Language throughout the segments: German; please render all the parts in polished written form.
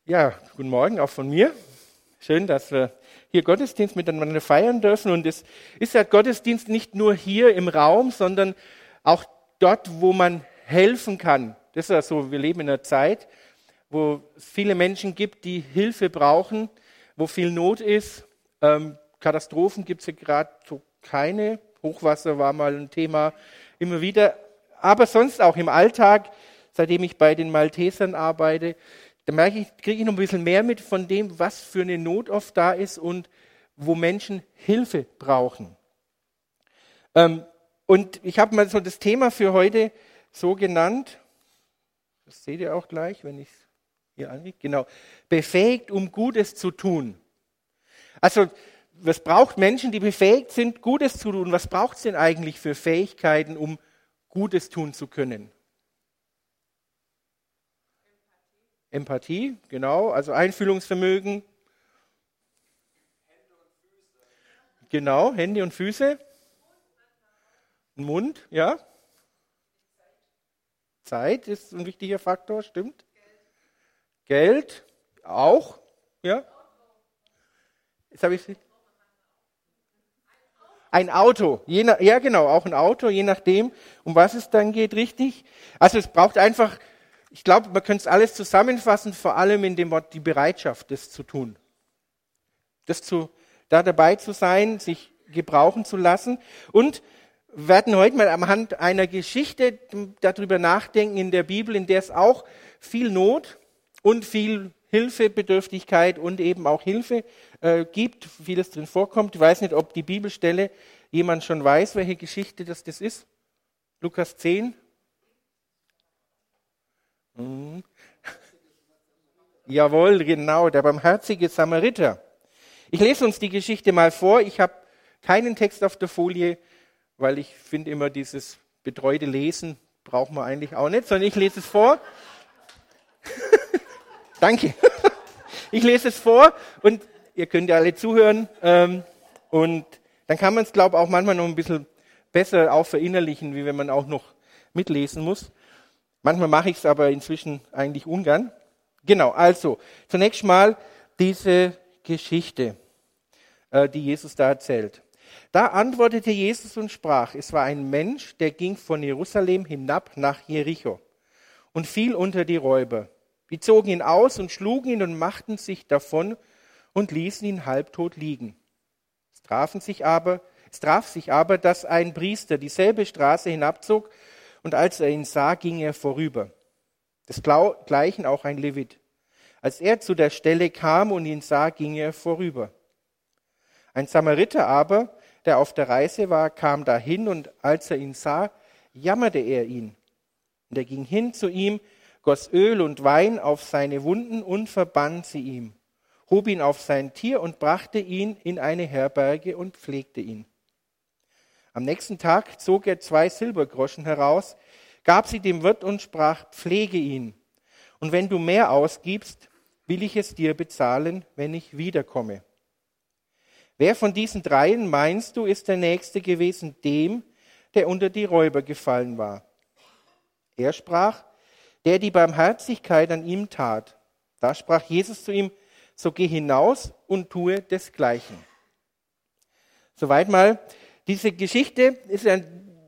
Ja, guten Morgen auch von mir. Schön, dass wir hier Gottesdienst miteinander feiern dürfen. Und es ist ja Gottesdienst nicht nur hier im Raum, sondern auch dort, wo man helfen kann. Das ist ja so, wir leben in einer Zeit, wo es viele Menschen gibt, die Hilfe brauchen, wo viel Not ist. Katastrophen gibt es ja gerade so keine. Hochwasser war mal ein Thema immer wieder. Aber sonst auch im Alltag, seitdem ich bei den Maltesern arbeite, da merke ich, kriege ich noch ein bisschen mehr mit von dem, was für eine Not oft da ist und wo Menschen Hilfe brauchen. Und ich habe mal so das Thema für heute so genannt, das seht ihr auch gleich, wenn ich es hier angehe, genau, befähigt, um Gutes zu tun. Also, was braucht Menschen, die befähigt sind, Gutes zu tun? Was braucht es denn eigentlich für Fähigkeiten, um Gutes tun zu können? Empathie, genau, also Einfühlungsvermögen. Genau, Hände und Füße. Mund, ja. Zeit ist ein wichtiger Faktor, stimmt. Geld, auch, ja. Jetzt habe ich ein Auto, ja genau, auch ein Auto, je nachdem, um was es dann geht, richtig. Also es braucht einfach, ich glaube, man könnte es alles zusammenfassen, vor allem in dem Wort die Bereitschaft, das zu tun. Da dabei zu sein, sich gebrauchen zu lassen. Und wir werden heute mal anhand einer Geschichte darüber nachdenken in der Bibel, in der es auch viel Not und viel Hilfebedürftigkeit und eben auch Hilfe gibt, vieles drin vorkommt. Ich weiß nicht, ob die Bibelstelle jemand schon weiß, welche Geschichte das ist. Lukas 10. Jawohl, genau, der barmherzige Samariter. Ich lese uns die Geschichte mal vor. Ich habe keinen Text auf der Folie, weil ich finde immer dieses betreute Lesen braucht man eigentlich auch nicht, sondern ich lese es vor. Danke. Ich lese es vor und ihr könnt ja alle zuhören. Und dann kann man es, glaube ich, auch manchmal noch ein bisschen besser auch verinnerlichen, wie wenn man auch noch mitlesen muss. Manchmal mache ich es aber inzwischen eigentlich ungern. Genau, also zunächst mal diese Geschichte, die Jesus da erzählt. Da antwortete Jesus und sprach, es war ein Mensch, der ging von Jerusalem hinab nach Jericho und fiel unter die Räuber. Die zogen ihn aus und schlugen ihn und machten sich davon und ließen ihn halbtot liegen. Es traf sich aber, dass ein Priester dieselbe Straße hinabzog und als er ihn sah, ging er vorüber. Desgleichen auch ein Levit. Als er zu der Stelle kam und ihn sah, ging er vorüber. Ein Samariter aber, der auf der Reise war, kam dahin und als er ihn sah, jammerte er ihn. Und er ging hin zu ihm, goss Öl und Wein auf seine Wunden und verband sie ihm, hob ihn auf sein Tier und brachte ihn in eine Herberge und pflegte ihn. Am nächsten Tag zog er 2 Silbergroschen heraus, gab sie dem Wirt und sprach, pflege ihn. Und wenn du mehr ausgibst, will ich es dir bezahlen, wenn ich wiederkomme. Wer von diesen 3 meinst du, ist der Nächste gewesen, dem, der unter die Räuber gefallen war? Er sprach, der die Barmherzigkeit an ihm tat. Da sprach Jesus zu ihm, so geh hinaus und tue desgleichen. Soweit mal. Diese Geschichte ist eine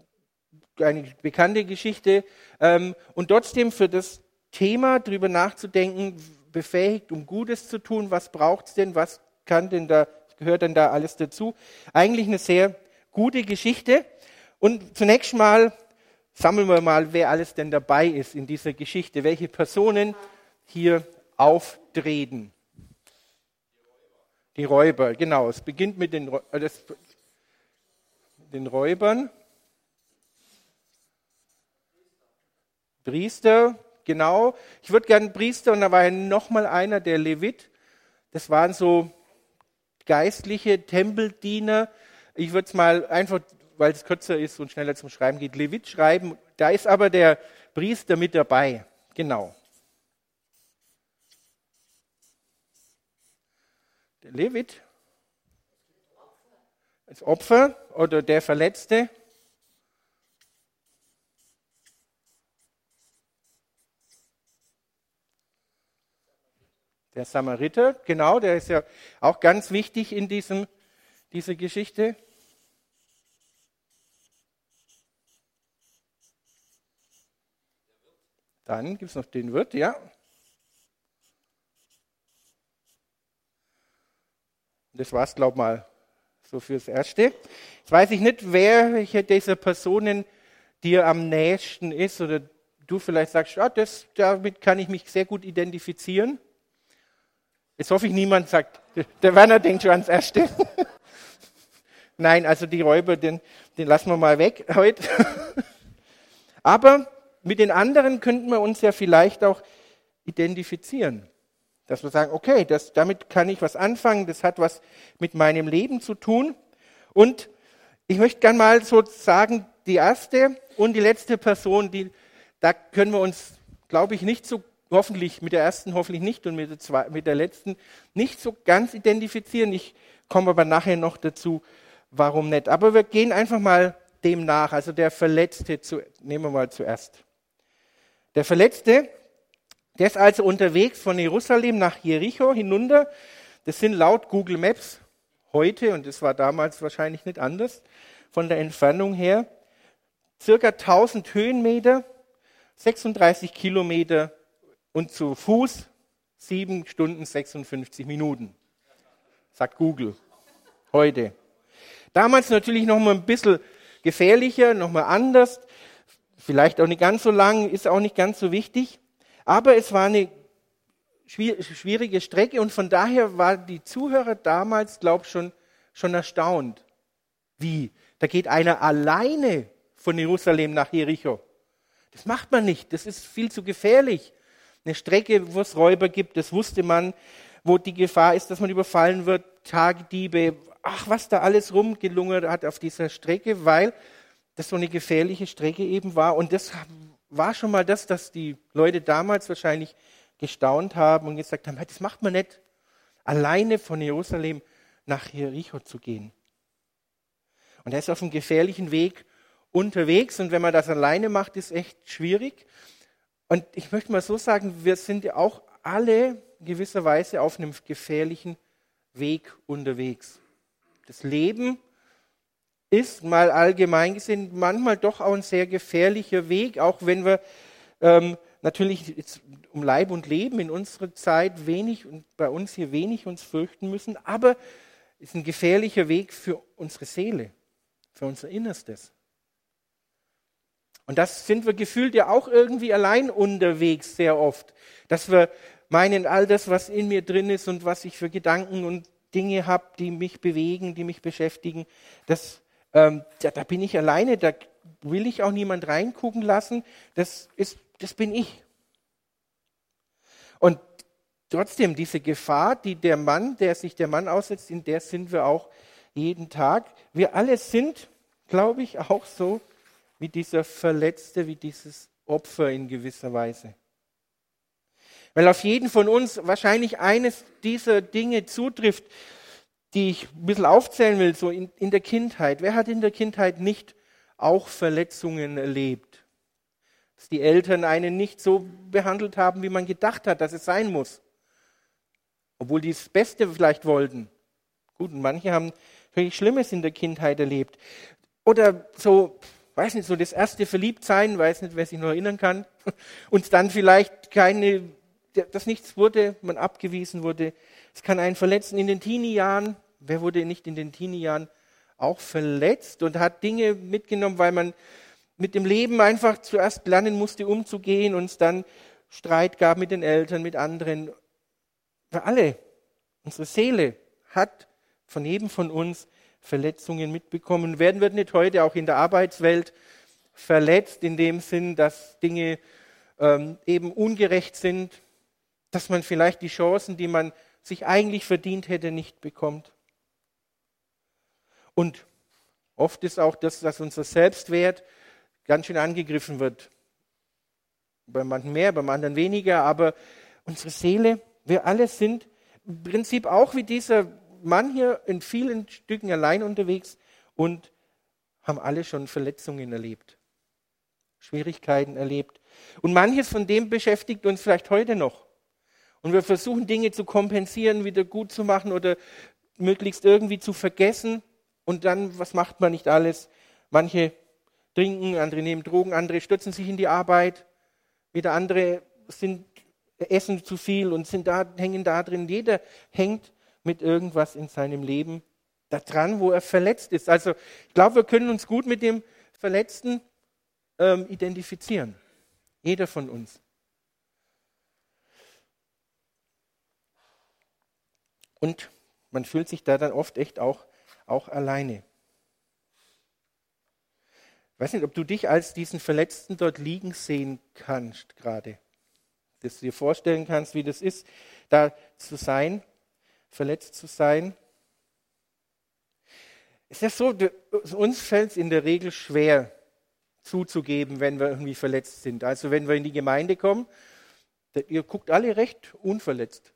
bekannte Geschichte und trotzdem für das Thema drüber nachzudenken, befähigt, um Gutes zu tun, was braucht es denn, was gehört denn da alles dazu? Eigentlich eine sehr gute Geschichte. Und zunächst mal sammeln wir mal, wer alles denn dabei ist in dieser Geschichte, welche Personen hier auftreten. Die Räuber, genau. Es beginnt mit den Räubern. Priester, genau. Ich würde gerne Priester und da war ja nochmal einer, der Levit. Das waren so geistliche Tempeldiener. Ich würde es mal einfach, weil es kürzer ist und schneller zum Schreiben geht, Levit schreiben. Da ist aber der Priester mit dabei. Genau. Der Levit, das Opfer oder der Verletzte. Der Samariter, genau, der ist ja auch ganz wichtig in dieser Geschichte. Dann gibt es noch den Wirt, ja. Das war es, glaube ich mal, so fürs Erste. Jetzt weiß ich nicht, welche dieser Personen dir am nächsten ist oder du vielleicht sagst, damit kann ich mich sehr gut identifizieren. Jetzt hoffe ich, niemand sagt, der Werner denkt schon ans Erste. Nein, also die Räuber, den lassen wir mal weg heute. Aber mit den anderen könnten wir uns ja vielleicht auch identifizieren. Dass wir sagen, okay, damit kann ich was anfangen, das hat was mit meinem Leben zu tun. Und ich möchte gerne mal so sagen, die erste und die letzte Person, da können wir uns, glaube ich, nicht so, hoffentlich mit der ersten, hoffentlich nicht und mit der letzten nicht so ganz identifizieren. Ich komme aber nachher noch dazu, warum nicht. Aber wir gehen einfach mal dem nach. Also der Verletzte, nehmen wir mal zuerst. Der Verletzte, der ist also unterwegs von Jerusalem nach Jericho hinunter. Das sind laut Google Maps heute, und das war damals wahrscheinlich nicht anders, von der Entfernung her, circa 1000 Höhenmeter, 36 Kilometer und zu Fuß 7 Stunden 56 Minuten, sagt Google heute. Damals natürlich noch mal ein bisschen gefährlicher, noch mal anders, vielleicht auch nicht ganz so lang, ist auch nicht ganz so wichtig. Aber es war eine schwierige Strecke und von daher waren die Zuhörer damals, glaube ich, schon erstaunt. Wie? Da geht einer alleine von Jerusalem nach Jericho. Das macht man nicht, das ist viel zu gefährlich. Eine Strecke, wo es Räuber gibt, das wusste man, wo die Gefahr ist, dass man überfallen wird, Tagdiebe, was da alles rumgelungert hat auf dieser Strecke, weil das so eine gefährliche Strecke eben war. Und das war schon mal das, dass die Leute damals wahrscheinlich gestaunt haben und gesagt haben, das macht man nicht, alleine von Jerusalem nach Jericho zu gehen. Und er ist auf einem gefährlichen Weg unterwegs und wenn man das alleine macht, ist echt schwierig. Und ich möchte mal so sagen, wir sind ja auch alle in gewisser Weise auf einem gefährlichen Weg unterwegs. Das Leben ist mal allgemein gesehen manchmal doch auch ein sehr gefährlicher Weg, auch wenn wir natürlich um Leib und Leben in unserer Zeit wenig und bei uns hier wenig uns fürchten müssen, aber es ist ein gefährlicher Weg für unsere Seele, für unser Innerstes. Und das sind wir gefühlt ja auch irgendwie allein unterwegs sehr oft, dass wir meinen, all das, was in mir drin ist und was ich für Gedanken und Dinge habe, die mich bewegen, die mich beschäftigen, da bin ich alleine, da will ich auch niemand reingucken lassen, das bin ich. Und trotzdem, diese Gefahr, der sich der Mann aussetzt, in der sind wir auch jeden Tag. Wir alle sind, glaube ich, auch so wie dieser Verletzte, wie dieses Opfer in gewisser Weise. Weil auf jeden von uns wahrscheinlich eines dieser Dinge zutrifft, die ich ein bisschen aufzählen will, so in der Kindheit. Wer hat in der Kindheit nicht auch Verletzungen erlebt? Dass die Eltern einen nicht so behandelt haben, wie man gedacht hat, dass es sein muss. Obwohl die das Beste vielleicht wollten. Gut, und manche haben wirklich Schlimmes in der Kindheit erlebt. Oder so, weiß nicht, so das erste Verliebtsein, weiß nicht, wer sich noch erinnern kann. Und dann vielleicht dass nichts wurde, man abgewiesen wurde. Es kann einen verletzen in den Teenie-Jahren. Wer wurde nicht in den Teenie-Jahren auch verletzt und hat Dinge mitgenommen, weil man mit dem Leben einfach zuerst lernen musste, umzugehen und es dann Streit gab mit den Eltern, mit anderen. Wir alle, unsere Seele hat von jedem von uns Verletzungen mitbekommen. Werden wir nicht heute auch in der Arbeitswelt verletzt, in dem Sinn, dass Dinge eben ungerecht sind, dass man vielleicht die Chancen, die man sich eigentlich verdient hätte, nicht bekommt. Und oft ist auch das, dass unser Selbstwert ganz schön angegriffen wird. Bei manchen mehr, beim anderen weniger, aber unsere Seele, wir alle sind im Prinzip auch wie dieser Mann hier in vielen Stücken allein unterwegs und haben alle schon Verletzungen erlebt, Schwierigkeiten erlebt. Und manches von dem beschäftigt uns vielleicht heute noch. Und wir versuchen Dinge zu kompensieren, wieder gut zu machen oder möglichst irgendwie zu vergessen. Und dann, was macht man nicht alles? Manche trinken, andere nehmen Drogen, andere stürzen sich in die Arbeit. Wieder andere essen zu viel und hängen da drin. Jeder hängt mit irgendwas in seinem Leben da dran, wo er verletzt ist. Also ich glaube, wir können uns gut mit dem Verletzten identifizieren. Jeder von uns. Und man fühlt sich da dann oft echt auch alleine. Ich weiß nicht, ob du dich als diesen Verletzten dort liegen sehen kannst gerade. Dass du dir vorstellen kannst, wie das ist, da zu sein, verletzt zu sein. Es ist ja so, uns fällt es in der Regel schwer zuzugeben, wenn wir irgendwie verletzt sind. Also wenn wir in die Gemeinde kommen, ihr guckt alle recht unverletzt.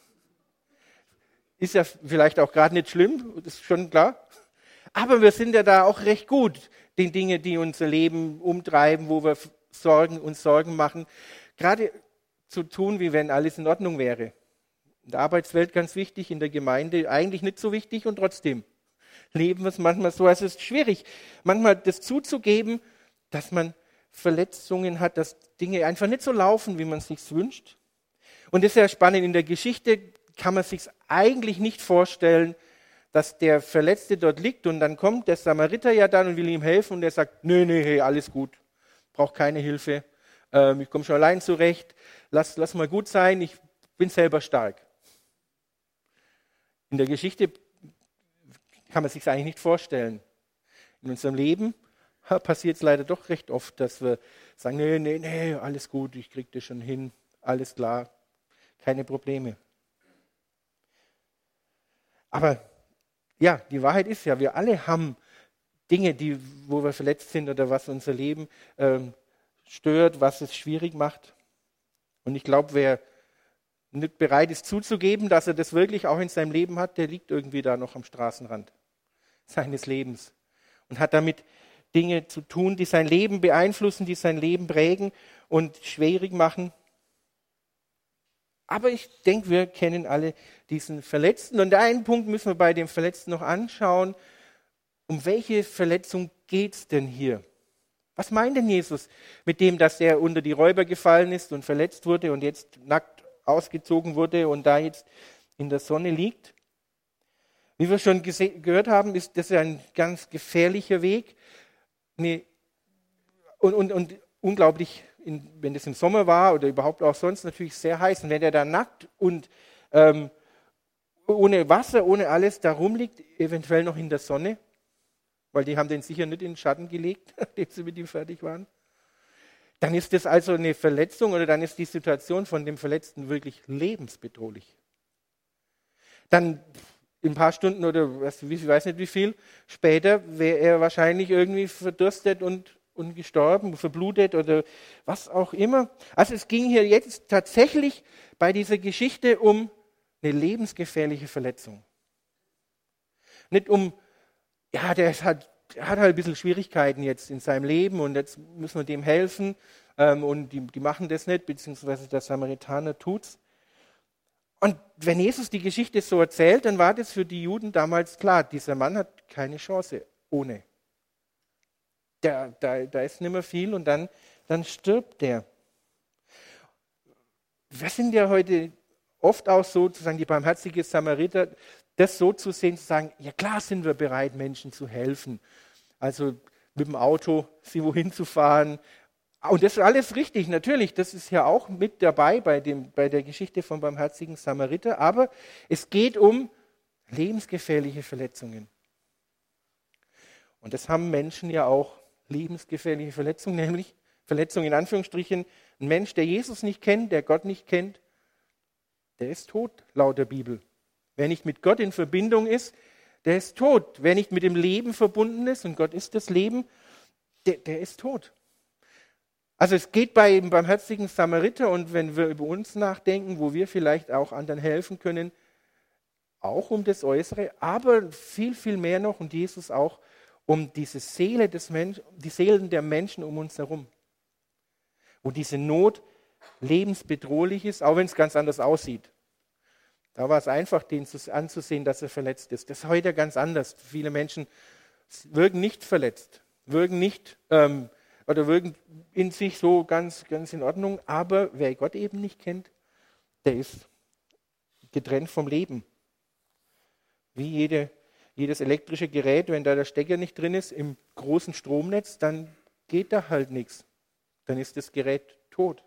Ist ja vielleicht auch gerade nicht schlimm, das ist schon klar. Aber wir sind ja da auch recht gut, den Dingen, die unser Leben umtreiben, wo wir uns Sorgen machen, gerade zu tun, wie wenn alles in Ordnung wäre. In der Arbeitswelt ganz wichtig, in der Gemeinde eigentlich nicht so wichtig und trotzdem leben wir es manchmal so. Also es ist schwierig, manchmal das zuzugeben, dass man Verletzungen hat, dass Dinge einfach nicht so laufen, wie man es sich wünscht. Und das ist ja spannend, in der Geschichte kann man sich eigentlich nicht vorstellen, dass der Verletzte dort liegt und dann kommt der Samariter ja dann und will ihm helfen und er sagt, nee, hey, alles gut, brauche keine Hilfe, ich komme schon allein zurecht, lass mal gut sein, ich bin selber stark. In der Geschichte kann man sich eigentlich nicht vorstellen. In unserem Leben passiert es leider doch recht oft, dass wir sagen, nee, alles gut, ich kriege das schon hin, alles klar, keine Probleme. Aber ja, die Wahrheit ist ja, wir alle haben Dinge, wo wir verletzt sind oder was unser Leben stört, was es schwierig macht. Und ich glaube, wer nicht bereit ist zuzugeben, dass er das wirklich auch in seinem Leben hat, der liegt irgendwie da noch am Straßenrand seines Lebens und hat damit Dinge zu tun, die sein Leben beeinflussen, die sein Leben prägen und schwierig machen. Aber ich denke, wir kennen alle diesen Verletzten. Und einen Punkt müssen wir bei dem Verletzten noch anschauen. Um welche Verletzung geht es denn hier? Was meint denn Jesus mit dem, dass er unter die Räuber gefallen ist und verletzt wurde und jetzt nackt ausgezogen wurde und da jetzt in der Sonne liegt? Wie wir schon gehört haben, ist das ein ganz gefährlicher Weg. Und unglaublich, wenn das im Sommer war oder überhaupt auch sonst, natürlich sehr heiß. Und wenn der da nackt und ohne Wasser, ohne alles da rumliegt, eventuell noch in der Sonne, weil die haben den sicher nicht in den Schatten gelegt, nachdem sie mit ihm fertig waren, dann ist das also eine Verletzung oder dann ist die Situation von dem Verletzten wirklich lebensbedrohlich. Dann in ein paar Stunden oder ich weiß nicht wie viel später wäre er wahrscheinlich irgendwie verdurstet und gestorben, verblutet oder was auch immer. Also es ging hier jetzt tatsächlich bei dieser Geschichte um eine lebensgefährliche Verletzung. Nicht um, ja, der hat halt ein bisschen Schwierigkeiten jetzt in seinem Leben und jetzt müssen wir dem helfen und die machen das nicht, beziehungsweise der Samaritaner tut's. Und wenn Jesus die Geschichte so erzählt, dann war das für die Juden damals klar, dieser Mann hat keine Chance ohne. Da ist nicht mehr viel und dann stirbt der. Wir sind ja heute oft auch so, sozusagen die barmherzige Samariter, das so zu sehen, zu sagen, ja klar sind wir bereit, Menschen zu helfen. Also mit dem Auto sie wohin zu fahren. Und das ist alles richtig, natürlich, das ist ja auch mit dabei bei der Geschichte vom barmherzigen Samariter, aber es geht um lebensgefährliche Verletzungen. Und das haben Menschen ja auch, lebensgefährliche Verletzungen, nämlich Verletzungen in Anführungsstrichen. Ein Mensch, der Jesus nicht kennt, der Gott nicht kennt, der ist tot, laut der Bibel. Wer nicht mit Gott in Verbindung ist, der ist tot. Wer nicht mit dem Leben verbunden ist, und Gott ist das Leben, der ist tot. Also es geht bei dem barmherzigen Samariter und wenn wir über uns nachdenken, wo wir vielleicht auch anderen helfen können, auch um das Äußere, aber viel, viel mehr noch und Jesus auch um diese Seele des Menschen, die Seelen der Menschen um uns herum, wo diese Not lebensbedrohlich ist, auch wenn es ganz anders aussieht. Da war es einfach, den anzusehen, dass er verletzt ist. Das ist heute ganz anders. Viele Menschen wirken nicht verletzt, wirken nicht oder wirken in sich so ganz in Ordnung. Aber wer Gott eben nicht kennt, der ist getrennt vom Leben. Wie jedes elektrische Gerät, wenn da der Stecker nicht drin ist im großen Stromnetz, dann geht da halt nichts. Dann ist das Gerät tot.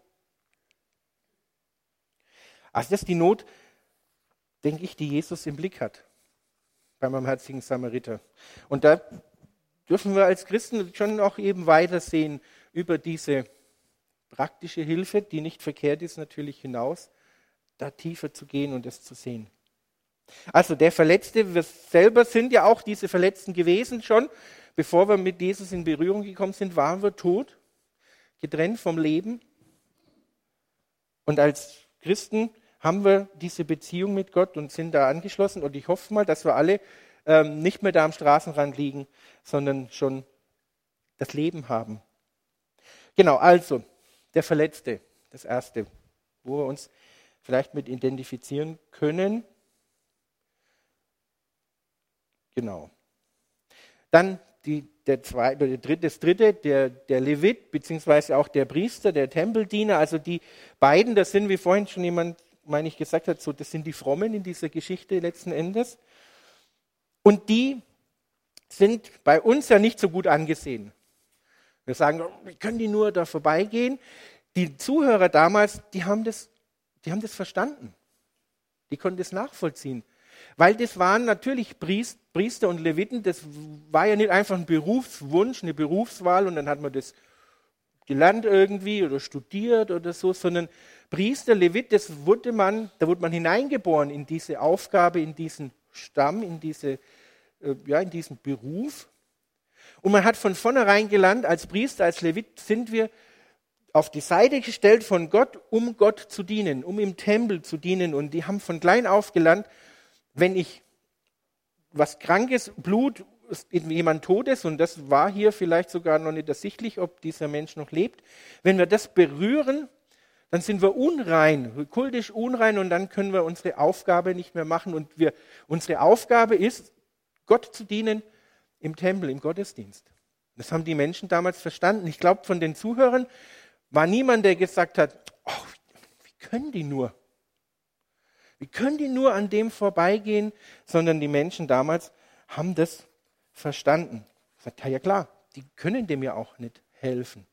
Also das ist die Not, denke ich, die Jesus im Blick hat bei meinem barmherzigen Samariter. Und da dürfen wir als Christen schon auch eben weitersehen über diese praktische Hilfe, die nicht verkehrt ist, natürlich hinaus, da tiefer zu gehen und es zu sehen. Also der Verletzte, wir selber sind ja auch diese Verletzten gewesen schon. Bevor wir mit Jesus in Berührung gekommen sind, waren wir tot, getrennt vom Leben. Und als Christen haben wir diese Beziehung mit Gott und sind da angeschlossen. Und ich hoffe mal, dass wir alle nicht mehr da am Straßenrand liegen, sondern schon das Leben haben. Genau, also der Verletzte, das Erste, wo wir uns vielleicht mit identifizieren können. Genau. Dann das Dritte, der Levit, beziehungsweise auch der Priester, der Tempeldiener, also die beiden, das sind, wie vorhin schon jemand, meine ich, gesagt hat, so, das sind die Frommen in dieser Geschichte letzten Endes. Und die sind bei uns ja nicht so gut angesehen. Wir sagen, wie können die nur da vorbeigehen? Die Zuhörer damals, die haben das verstanden. Die konnten das nachvollziehen. Weil das waren natürlich Priester und Leviten, das war ja nicht einfach ein Berufswunsch, eine Berufswahl und dann hat man das gelernt irgendwie oder studiert oder so, sondern Priester, Levit, da wurde man hineingeboren in diese Aufgabe, in diesen Stamm, in diesen Beruf. Und man hat von vornherein gelernt, als Priester, als Levit sind wir auf die Seite gestellt von Gott, um Gott zu dienen, um im Tempel zu dienen. Und die haben von klein auf gelernt, wenn ich was Krankes, Blut, jemand Todes, und das war hier vielleicht sogar noch nicht ersichtlich, ob dieser Mensch noch lebt, wenn wir das berühren, dann sind wir unrein, kultisch unrein, und dann können wir unsere Aufgabe nicht mehr machen. Und unsere Aufgabe ist, Gott zu dienen im Tempel, im Gottesdienst. Das haben die Menschen damals verstanden. Ich glaube, von den Zuhörern war niemand, der gesagt hat, oh, wie können die nur? Wie können die nur an dem vorbeigehen? Sondern die Menschen damals haben das verstanden. Sagt, ja klar, die können dem ja auch nicht helfen.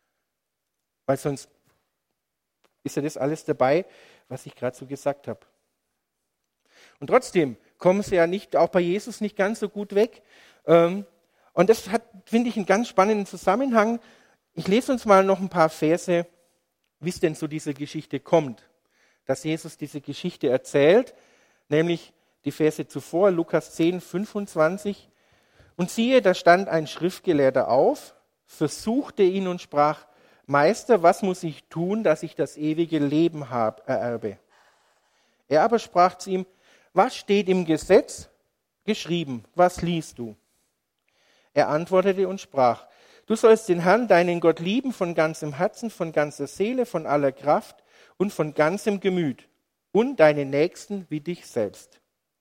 Weil sonst ist ja das alles dabei, was ich gerade so gesagt habe. Und trotzdem kommen sie ja nicht, auch bei Jesus nicht ganz so gut weg. Und das hat, finde ich, einen ganz spannenden Zusammenhang. Ich lese uns mal noch ein paar Verse, wie es denn zu dieser Geschichte kommt. Dass Jesus diese Geschichte erzählt, nämlich die Verse zuvor, Lukas 10, 25. Und siehe, da stand ein Schriftgelehrter auf, versuchte ihn und sprach, Meister, was muss ich tun, dass ich das ewige Leben ererbe? Er aber sprach zu ihm, was steht im Gesetz geschrieben? Was liest du? Er antwortete und sprach, du sollst den Herrn, deinen Gott lieben von ganzem Herzen, von ganzer Seele, von aller Kraft und von ganzem Gemüt und deinen Nächsten wie dich selbst.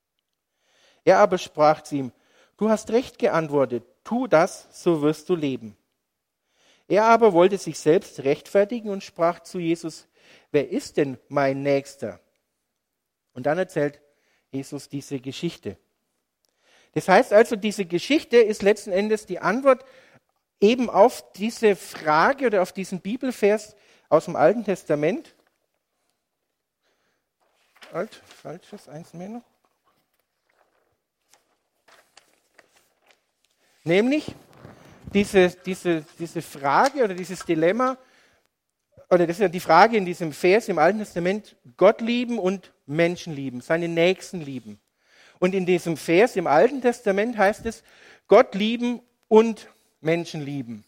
Er aber sprach zu ihm, du hast recht geantwortet, tu das, so wirst du leben. Er aber wollte sich selbst rechtfertigen und sprach zu Jesus, wer ist denn mein Nächster? Und dann erzählt Jesus diese Geschichte. Das heißt also, diese Geschichte ist letzten Endes die Antwort eben auf diese Frage oder auf diesen Bibelvers aus dem Alten Testament. Falsches, eins mehr noch. Nämlich diese Frage oder dieses Dilemma, oder das ist ja die Frage in diesem Vers im Alten Testament, Gott lieben und Menschen lieben, seine Nächsten lieben. Und in diesem Vers im Alten Testament heißt es, Gott lieben und Menschen lieben.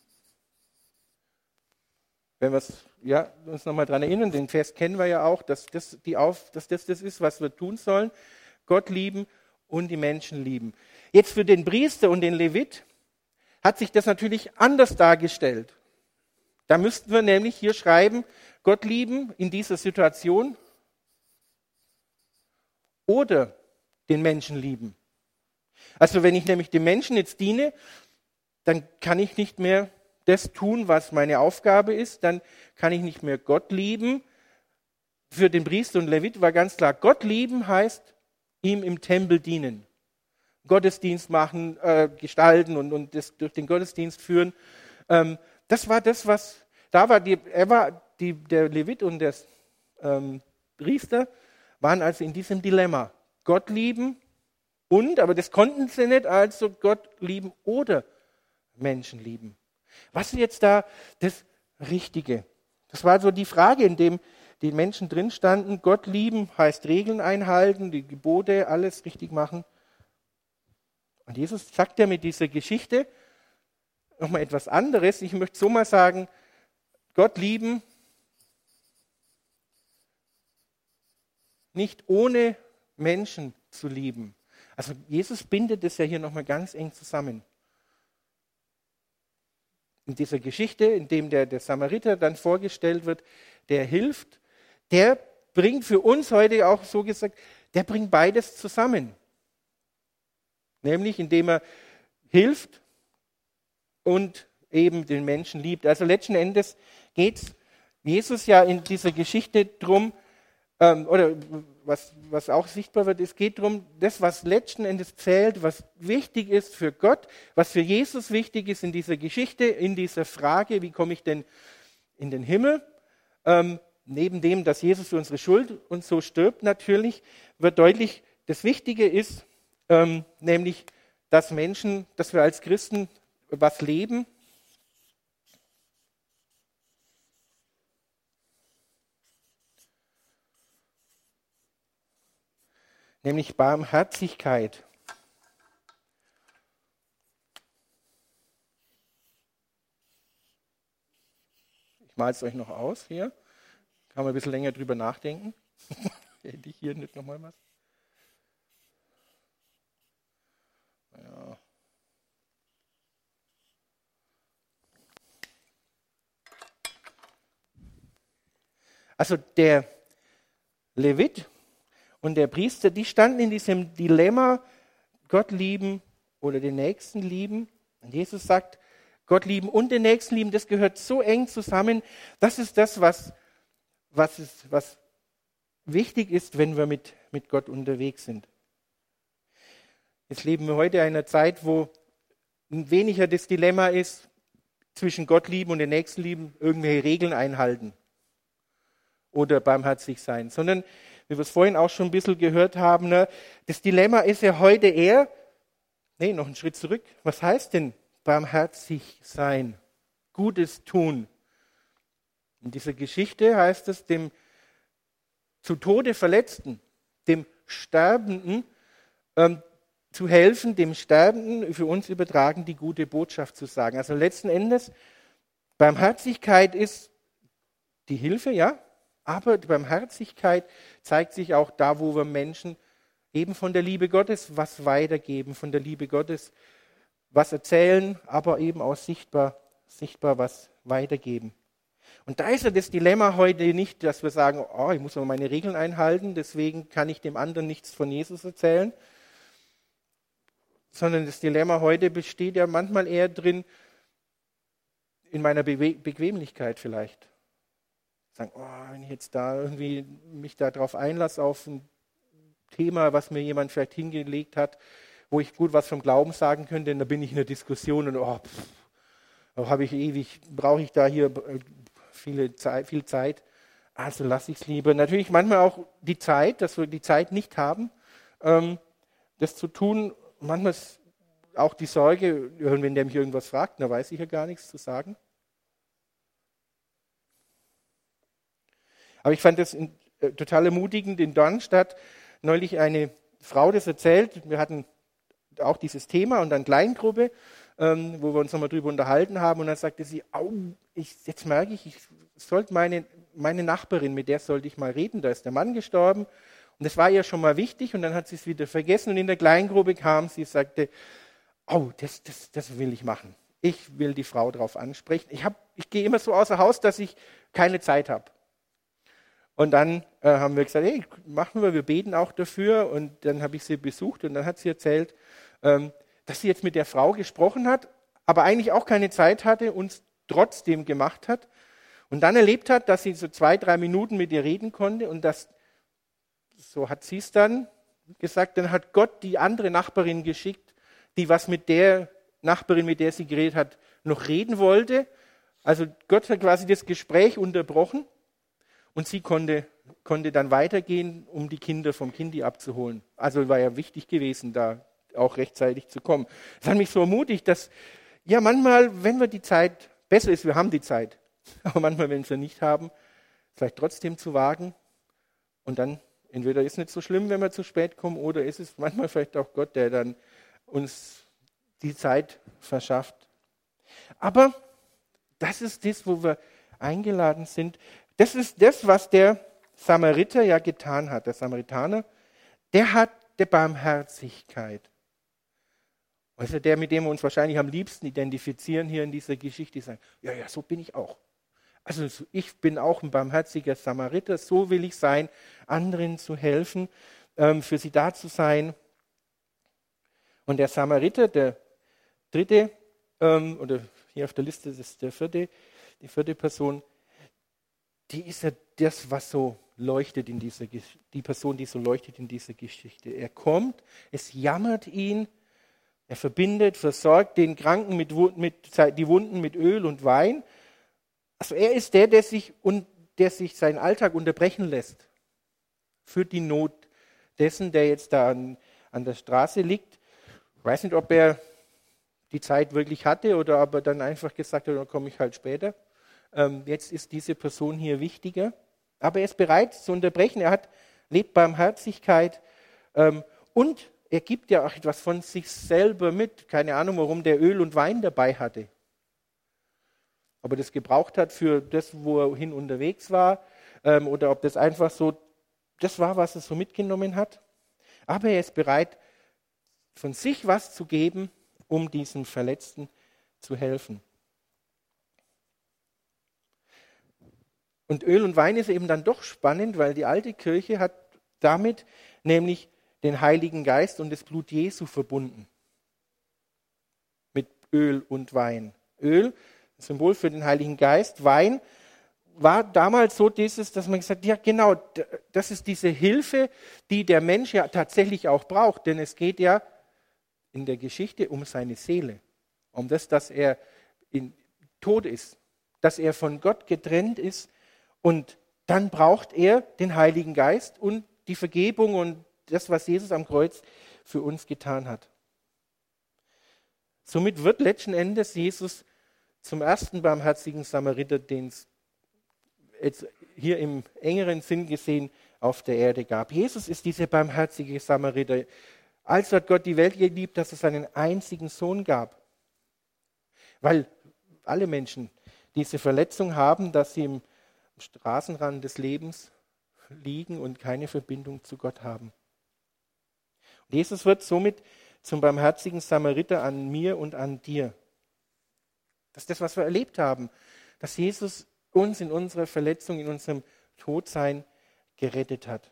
Wenn wir uns nochmal daran erinnern, den Vers kennen wir ja auch, dass das ist, was wir tun sollen, Gott lieben und die Menschen lieben. Jetzt für den Priester und den Levit hat sich das natürlich anders dargestellt. Da müssten wir nämlich hier schreiben, Gott lieben in dieser Situation oder den Menschen lieben. Also wenn ich nämlich dem Menschen jetzt diene, dann kann ich nicht mehr das tun, was meine Aufgabe ist. Dann kann ich nicht mehr Gott lieben. Für den Priester und Levit war ganz klar, Gott lieben heißt, ihm im Tempel dienen. Gottesdienst machen, gestalten und das durch den Gottesdienst führen. Das war das, was da war. Der Levit und der Priester waren also in diesem Dilemma. Gott lieben aber das konnten sie nicht, also Gott lieben oder Menschen lieben. Was ist jetzt da das Richtige? Das war so die Frage, in dem die Menschen drin standen. Gott lieben heißt Regeln einhalten, die Gebote, alles richtig machen. Und Jesus sagt ja mit dieser Geschichte nochmal etwas anderes. Ich möchte so mal sagen, Gott lieben nicht ohne Menschen zu lieben. Also Jesus bindet das ja hier nochmal ganz eng zusammen. In dieser Geschichte, in dem der Samariter dann vorgestellt wird, der hilft, der bringt für uns heute auch so gesagt, der bringt beides zusammen. Nämlich indem er hilft und eben den Menschen liebt. Also letzten Endes geht es Jesus ja in dieser Geschichte drum, oder was auch sichtbar wird, es geht darum, das, was letzten Endes zählt, was wichtig ist für Gott, was für Jesus wichtig ist in dieser Geschichte, in dieser Frage, wie komme ich denn in den Himmel, neben dem, dass Jesus für unsere Schuld und so stirbt natürlich, wird deutlich, das Wichtige ist, nämlich, dass wir als Christen was leben, nämlich Barmherzigkeit. Ich male es euch noch aus hier. Kann man ein bisschen länger drüber nachdenken. Hätte ich hier nicht nochmal was? Ja. Also der Levit und der Priester, die standen in diesem Dilemma, Gott lieben oder den Nächsten lieben. Und Jesus sagt, Gott lieben und den Nächsten lieben, das gehört so eng zusammen. Das ist das, was wichtig ist, wenn wir mit Gott unterwegs sind. Jetzt leben wir heute in einer Zeit, wo weniger das Dilemma ist, zwischen Gott lieben und den Nächsten lieben, irgendwelche Regeln einhalten oder barmherzig sein, sondern wie wir es vorhin auch schon ein bisschen gehört haben, das Dilemma ist ja heute eher, noch einen Schritt zurück, was heißt denn barmherzig sein, Gutes tun? In dieser Geschichte heißt es, dem zu Tode Verletzten, dem Sterbenden zu helfen, dem Sterbenden für uns übertragen, die gute Botschaft zu sagen. Also letzten Endes, Barmherzigkeit ist die Hilfe, ja, aber die Barmherzigkeit zeigt sich auch da, wo wir Menschen eben von der Liebe Gottes was weitergeben, von der Liebe Gottes was erzählen, aber eben auch sichtbar was weitergeben. Und da ist ja das Dilemma heute nicht, dass wir sagen, ich muss aber meine Regeln einhalten, deswegen kann ich dem anderen nichts von Jesus erzählen, sondern das Dilemma heute besteht ja manchmal eher drin, in meiner Bequemlichkeit vielleicht. Sagen, wenn ich jetzt da irgendwie mich darauf einlasse, auf ein Thema, was mir jemand vielleicht hingelegt hat, wo ich gut was vom Glauben sagen könnte, dann bin ich in der Diskussion und brauche ich da hier viel Zeit. Also lasse ich es lieber. Natürlich manchmal auch die Zeit, dass wir die Zeit nicht haben, das zu tun. Manchmal ist auch die Sorge, wenn der mich irgendwas fragt, dann weiß ich ja gar nichts zu sagen. Aber ich fand das total ermutigend. In Dornstadt neulich eine Frau das erzählt. Wir hatten auch dieses Thema und dann Kleingruppe, wo wir uns nochmal drüber unterhalten haben. Und dann sagte sie, jetzt merke ich sollte meine Nachbarin, mit der sollte ich mal reden. Da ist der Mann gestorben. Und das war ihr schon mal wichtig. Und dann hat sie es wieder vergessen. Und in der Kleingruppe kam sie, sagte, das will ich machen. ich will die Frau darauf ansprechen. Ich gehe immer so außer Haus, dass ich keine Zeit habe. Und dann haben wir gesagt, hey, machen wir beten auch dafür. Und dann habe ich sie besucht und dann hat sie erzählt, dass sie jetzt mit der Frau gesprochen hat, aber eigentlich auch keine Zeit hatte und es trotzdem gemacht hat. Und dann erlebt hat, dass sie so 2-3 Minuten mit ihr reden konnte und so hat sie es dann gesagt, dann hat Gott die andere Nachbarin geschickt, die was mit der Nachbarin, mit der sie geredet hat, noch reden wollte. Also Gott hat quasi das Gespräch unterbrochen und sie konnte dann weitergehen, um die Kinder vom Kindi abzuholen. Also war ja wichtig gewesen, da auch rechtzeitig zu kommen. Das hat mich so ermutigt, dass ja manchmal, wenn wir die Zeit, besser ist, wir haben die Zeit, aber manchmal, wenn wir nicht haben, vielleicht trotzdem zu wagen und dann entweder ist es nicht so schlimm, wenn wir zu spät kommen, oder ist es manchmal vielleicht auch Gott, der dann uns die Zeit verschafft. Aber das ist das, wo wir eingeladen sind. Das ist das, was der Samariter ja getan hat. Der Samaritaner, der hat der Barmherzigkeit. Also der, mit dem wir uns wahrscheinlich am liebsten identifizieren hier in dieser Geschichte, die sagen, ja, so bin ich auch. Also ich bin auch ein barmherziger Samariter, so will ich sein, anderen zu helfen, für sie da zu sein. Und der Samariter, der dritte, oder hier auf der Liste ist die vierte Person, die ist ja das, was so leuchtet in dieser Geschichte, die Person, die so leuchtet in dieser Geschichte. Er kommt, es jammert ihn, er verbindet, versorgt den Kranken die Wunden mit Öl und Wein. Also er ist der sich seinen Alltag unterbrechen lässt für die Not dessen, der jetzt da an der Straße liegt. Ich weiß nicht, ob er die Zeit wirklich hatte oder ob er dann einfach gesagt hat, dann komme ich halt später. Jetzt ist diese Person hier wichtiger. Aber er ist bereit zu unterbrechen. Er lebt Barmherzigkeit und er gibt ja auch etwas von sich selber mit. Keine Ahnung, warum der Öl und Wein dabei hatte. Ob er das gebraucht hat für das, wo er hin unterwegs war, oder ob das einfach so das war, was er so mitgenommen hat. Aber er ist bereit, von sich was zu geben, um diesen Verletzten zu helfen. Und Öl und Wein ist eben dann doch spannend, weil die alte Kirche hat damit nämlich den Heiligen Geist und das Blut Jesu verbunden. Mit Öl und Wein. Öl, das Symbol für den Heiligen Geist. Wein war damals so dass man gesagt hat, ja genau, das ist diese Hilfe, die der Mensch ja tatsächlich auch braucht. Denn es geht ja in der Geschichte um seine Seele. Um das, dass er tot ist. Dass er von Gott getrennt ist. Und dann braucht er den Heiligen Geist und die Vergebung und das, was Jesus am Kreuz für uns getan hat. Somit wird letzten Endes Jesus zum ersten barmherzigen Samariter, den es jetzt hier im engeren Sinn gesehen auf der Erde gab. Jesus ist dieser barmherzige Samariter. Also hat Gott die Welt geliebt, dass es seinen einzigen Sohn gab. Weil alle Menschen diese Verletzung haben, dass sie im Straßenrand des Lebens liegen und keine Verbindung zu Gott haben. Und Jesus wird somit zum barmherzigen Samariter an mir und an dir. Das ist das, was wir erlebt haben, dass Jesus uns in unserer Verletzung, in unserem Todsein gerettet hat.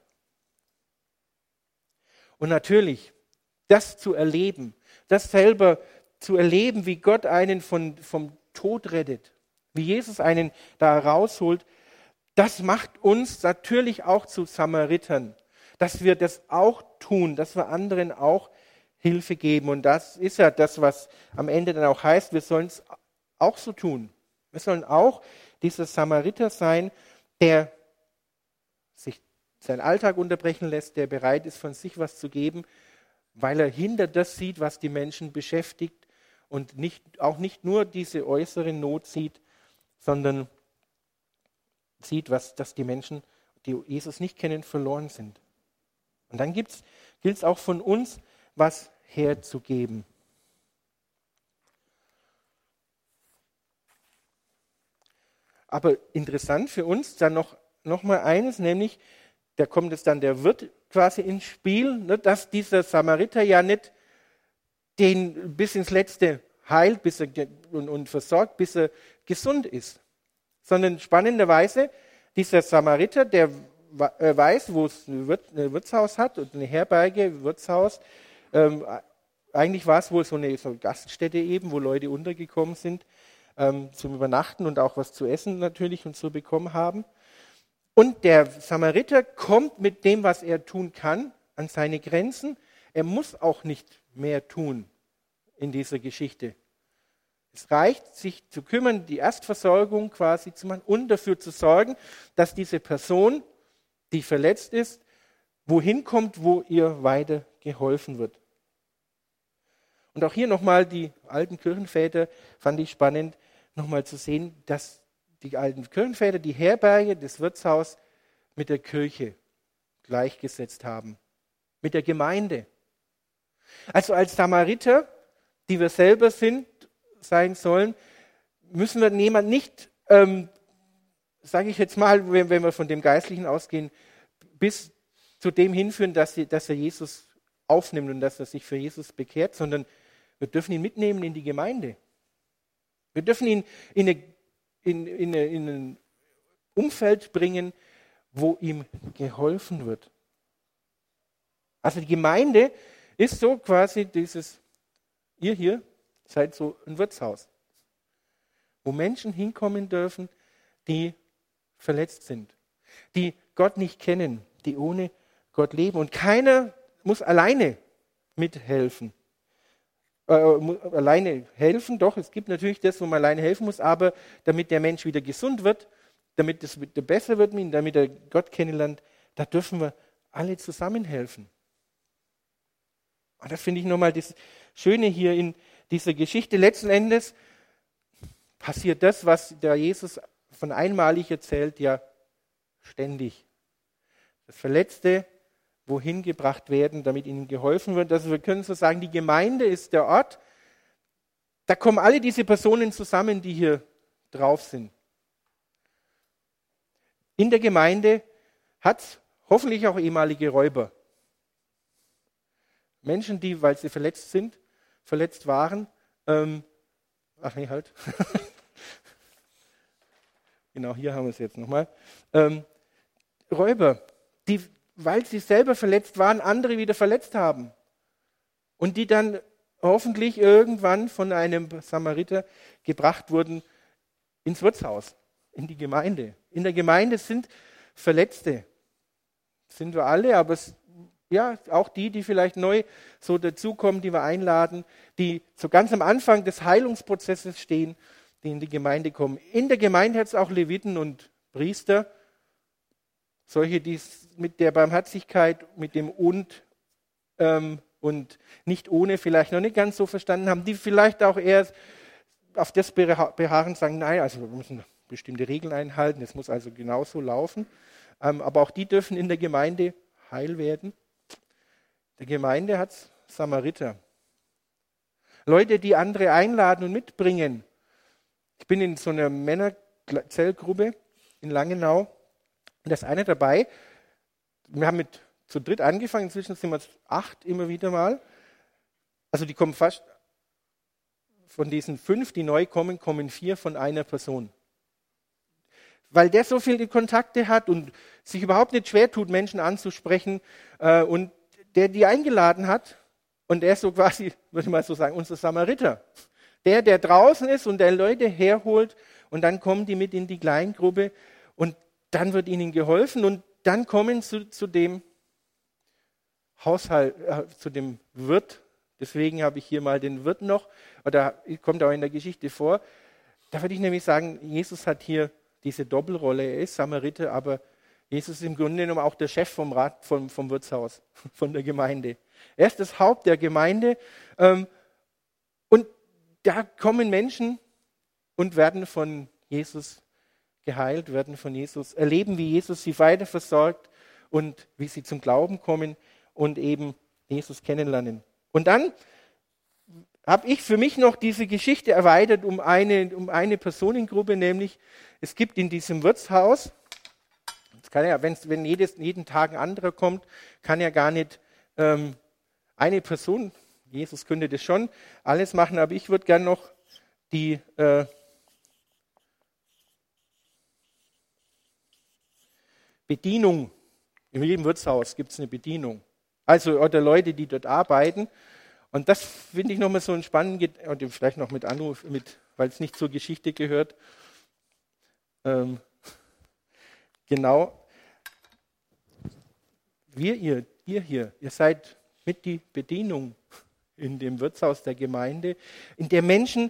Und natürlich, das zu erleben, das selber zu erleben, wie Gott einen vom Tod rettet, wie Jesus einen da rausholt, das macht uns natürlich auch zu Samaritern, dass wir das auch tun, dass wir anderen auch Hilfe geben. Und das ist ja das, was am Ende dann auch heißt, wir sollen es auch so tun. Wir sollen auch dieser Samariter sein, der sich seinen Alltag unterbrechen lässt, der bereit ist, von sich was zu geben, weil er hinter das sieht, was die Menschen beschäftigt und auch nicht nur diese äußere Not sieht, sondern sieht, dass die Menschen, die Jesus nicht kennen, verloren sind. Und dann gilt es auch von uns, was herzugeben. Aber interessant für uns dann noch mal eines, nämlich, da kommt es dann der Wirt quasi ins Spiel, ne, dass dieser Samariter ja nicht den bis ins Letzte heilt und versorgt, bis er gesund ist. Sondern spannenderweise, dieser Samariter, der weiß, wo es ein Wirtshaus hat und eine Herberge, ein Wirtshaus. Eigentlich war es wohl so eine Gaststätte eben, wo Leute untergekommen sind zum Übernachten und auch was zu essen natürlich und so bekommen haben. Und der Samariter kommt mit dem, was er tun kann, an seine Grenzen. Er muss auch nicht mehr tun in dieser Geschichte. Es reicht, sich zu kümmern, die Erstversorgung quasi zu machen und dafür zu sorgen, dass diese Person, die verletzt ist, wohin kommt, wo ihr weiter geholfen wird. Und auch hier nochmal die alten Kirchenväter, fand ich spannend, nochmal zu sehen, dass die alten Kirchenväter die Herberge, das Wirtshaus mit der Kirche gleichgesetzt haben, mit der Gemeinde. Also als Samariter, die wir selber sein sollen, müssen wir jemand nicht, sage ich jetzt mal, wenn wir von dem Geistlichen ausgehen, bis zu dem hinführen, dass er Jesus aufnimmt und dass er sich für Jesus bekehrt, sondern wir dürfen ihn mitnehmen in die Gemeinde. Wir dürfen ihn in ein Umfeld bringen, wo ihm geholfen wird. Also die Gemeinde ist so quasi dieses, ihr hier seid so ein Wirtshaus, wo Menschen hinkommen dürfen, die verletzt sind, die Gott nicht kennen, die ohne Gott leben. Und keiner muss alleine mithelfen. Alleine helfen, doch, es gibt natürlich das, wo man alleine helfen muss, aber damit der Mensch wieder gesund wird, damit es wieder besser wird, damit er Gott kennenlernt, da dürfen wir alle zusammen helfen. Und das finde ich nochmal das Schöne hier in dieser Geschichte. Letzten Endes passiert das, was der Jesus von einmalig erzählt, ja ständig. Das Verletzte wohin gebracht werden, damit ihnen geholfen wird. Also wir können so sagen, die Gemeinde ist der Ort, da kommen alle diese Personen zusammen, die hier drauf sind. In der Gemeinde hat es hoffentlich auch ehemalige Räuber. Menschen, die, weil sie verletzt sind, verletzt waren, genau, hier haben wir es jetzt nochmal. Räuber, die, weil sie selber verletzt waren, andere wieder verletzt haben. Und die dann hoffentlich irgendwann von einem Samariter gebracht wurden ins Wirtshaus, in die Gemeinde. In der Gemeinde sind Verletzte. Sind wir alle, aber auch die vielleicht neu so dazukommen, die wir einladen, die so ganz am Anfang des Heilungsprozesses stehen, die in die Gemeinde kommen. In der Gemeinde hat es auch Leviten und Priester, solche, die es mit der Barmherzigkeit, mit dem und nicht ohne vielleicht noch nicht ganz so verstanden haben, die vielleicht auch eher auf das beharren, sagen, nein, also wir müssen bestimmte Regeln einhalten, es muss also genauso laufen. Aber auch die dürfen in der Gemeinde heil werden. Der Gemeinde hat Samariter. Leute, die andere einladen und mitbringen. Ich bin in so einer Männerzellgruppe in Langenau. Und da ist einer dabei. Wir haben zu dritt angefangen, inzwischen sind wir 8 immer wieder mal. Also die kommen fast, von diesen 5, die neu kommen, kommen 4 von einer Person. Weil der so viele Kontakte hat und sich überhaupt nicht schwer tut, Menschen anzusprechen und der die eingeladen hat und der ist so quasi, würde ich mal so sagen, unser Samariter. Der draußen ist und der Leute herholt und dann kommen die mit in die Kleingruppe und dann wird ihnen geholfen und dann kommen zu dem Haushalt, zu dem Wirt. Deswegen habe ich hier mal den Wirt noch, oder kommt auch in der Geschichte vor. Da würde ich nämlich sagen, Jesus hat hier diese Doppelrolle. Er ist Samariter, aber Jesus ist im Grunde genommen auch der Chef vom Wirtshaus, von der Gemeinde. Er ist das Haupt der Gemeinde. Und da kommen Menschen und werden von Jesus geheilt, werden von Jesus, erleben, wie Jesus sie weiter versorgt und wie sie zum Glauben kommen und eben Jesus kennenlernen. Und dann habe ich für mich noch diese Geschichte erweitert um eine Personengruppe, nämlich es gibt in diesem Wirtshaus, das kann ja, wenn jeden Tag ein anderer kommt, kann ja gar nicht eine Person Jesus könnte das schon alles machen, aber ich würde gern noch die Bedienung. In jedem Wirtshaus gibt es eine Bedienung. Also oder Leute, die dort arbeiten. Und das finde ich nochmal so ein spannendes, oder vielleicht noch mit Anruf, weil es nicht zur Geschichte gehört. Genau. Ihr hier, ihr seid mit die Bedienung in dem Wirtshaus der Gemeinde, in dem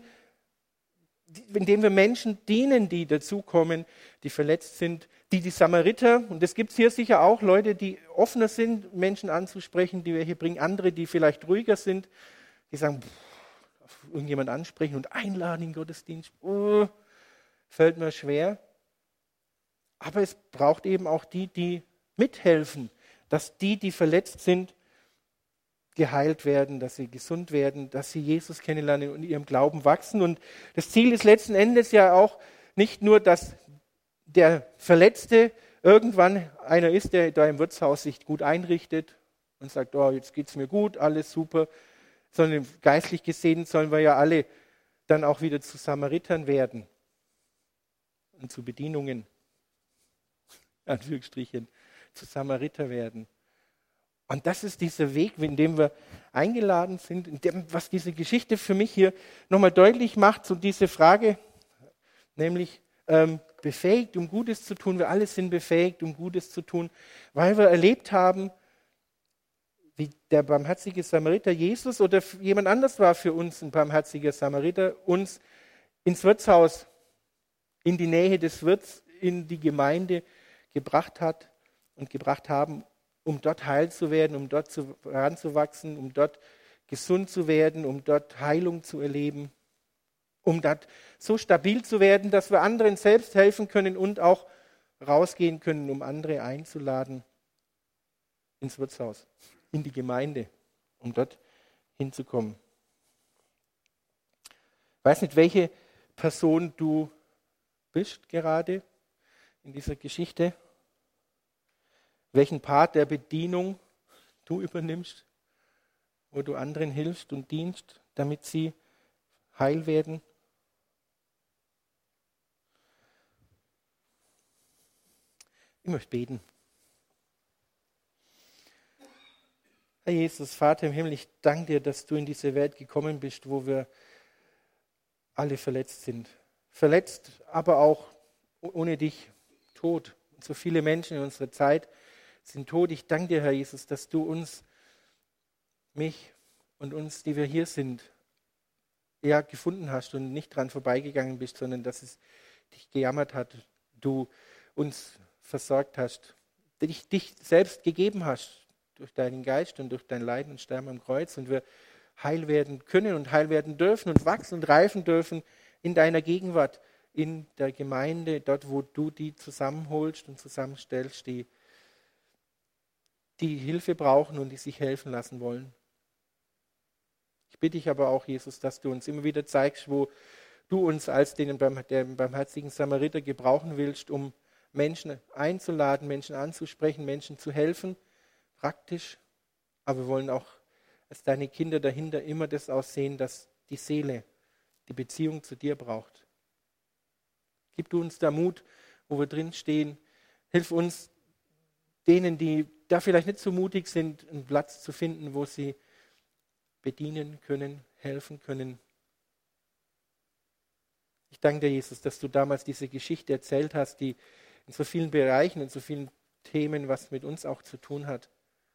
wir Menschen dienen, die dazukommen, die verletzt sind, die Samariter, und es gibt hier sicher auch Leute, die offener sind, Menschen anzusprechen, die wir hier bringen, andere, die vielleicht ruhiger sind, die sagen, irgendjemand ansprechen und einladen in den Gottesdienst, fällt mir schwer. Aber es braucht eben auch die mithelfen, dass die verletzt sind, geheilt werden, dass sie gesund werden, dass sie Jesus kennenlernen und in ihrem Glauben wachsen. Und das Ziel ist letzten Endes ja auch nicht nur, dass der Verletzte irgendwann einer ist, der da im Wirtshaus sich gut einrichtet und sagt, oh, jetzt geht es mir gut, alles super, sondern geistlich gesehen sollen wir ja alle dann auch wieder zu Samaritern werden und zu Bedienungen, Anführungsstrichen, zu Samariter werden. Und das ist dieser Weg, in dem wir eingeladen sind, was diese Geschichte für mich hier nochmal deutlich macht, so diese Frage, nämlich befähigt, um Gutes zu tun. Wir alle sind befähigt, um Gutes zu tun, weil wir erlebt haben, wie der barmherzige Samariter Jesus oder jemand anders war für uns ein barmherziger Samariter, uns ins Wirtshaus, in die Nähe des Wirts, in die Gemeinde gebracht hat und gebracht haben, um dort heil zu werden, um dort heranzuwachsen, um dort gesund zu werden, um dort Heilung zu erleben, um dort so stabil zu werden, dass wir anderen selbst helfen können und auch rausgehen können, um andere einzuladen ins Wirtshaus, in die Gemeinde, um dort hinzukommen. Ich weiß nicht, welche Person du bist gerade in dieser Geschichte, welchen Part der Bedienung du übernimmst, wo du anderen hilfst und dienst, damit sie heil werden. Ich möchte beten. Herr Jesus, Vater im Himmel, ich danke dir, dass du in diese Welt gekommen bist, wo wir alle verletzt sind. Verletzt, aber auch ohne dich tot. Und so viele Menschen in unserer Zeit sind tot. Ich danke dir, Herr Jesus, dass du mich und uns, die wir hier sind, ja, gefunden hast und nicht dran vorbeigegangen bist, sondern dass es dich gejammert hat, du uns versorgt hast, dich selbst gegeben hast durch deinen Geist und durch dein Leiden und Sterben am Kreuz und wir heil werden können und heil werden dürfen und wachsen und reifen dürfen in deiner Gegenwart, in der Gemeinde, dort, wo du die zusammenholst und zusammenstellst, die Hilfe brauchen und die sich helfen lassen wollen. Ich bitte dich aber auch, Jesus, dass du uns immer wieder zeigst, wo du uns als den barmherzigen Samariter gebrauchen willst, um Menschen einzuladen, Menschen anzusprechen, Menschen zu helfen, praktisch. Aber wir wollen auch als deine Kinder dahinter immer das aussehen, dass die Seele die Beziehung zu dir braucht. Gib du uns da Mut, wo wir drin stehen. Hilf uns, denen, die da vielleicht nicht so mutig sind, einen Platz zu finden, wo sie bedienen können, helfen können. Ich danke dir, Jesus, dass du damals diese Geschichte erzählt hast, die in so vielen Bereichen, in so vielen Themen, was mit uns auch zu tun hat.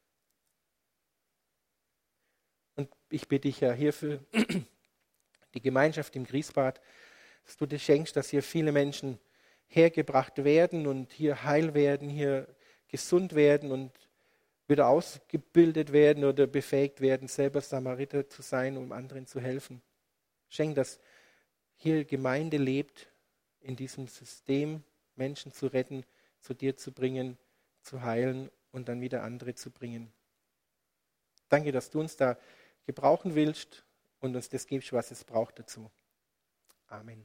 Und ich bitte dich ja hier für die Gemeinschaft im Griesbad, dass du das schenkst, dass hier viele Menschen hergebracht werden und hier heil werden, hier gesund werden und wieder ausgebildet werden oder befähigt werden, selber Samariter zu sein, um anderen zu helfen. Schenk, dass hier Gemeinde lebt, in diesem System Menschen zu retten, zu dir zu bringen, zu heilen und dann wieder andere zu bringen. Danke, dass du uns da gebrauchen willst und uns das gibst, was es braucht dazu. Amen.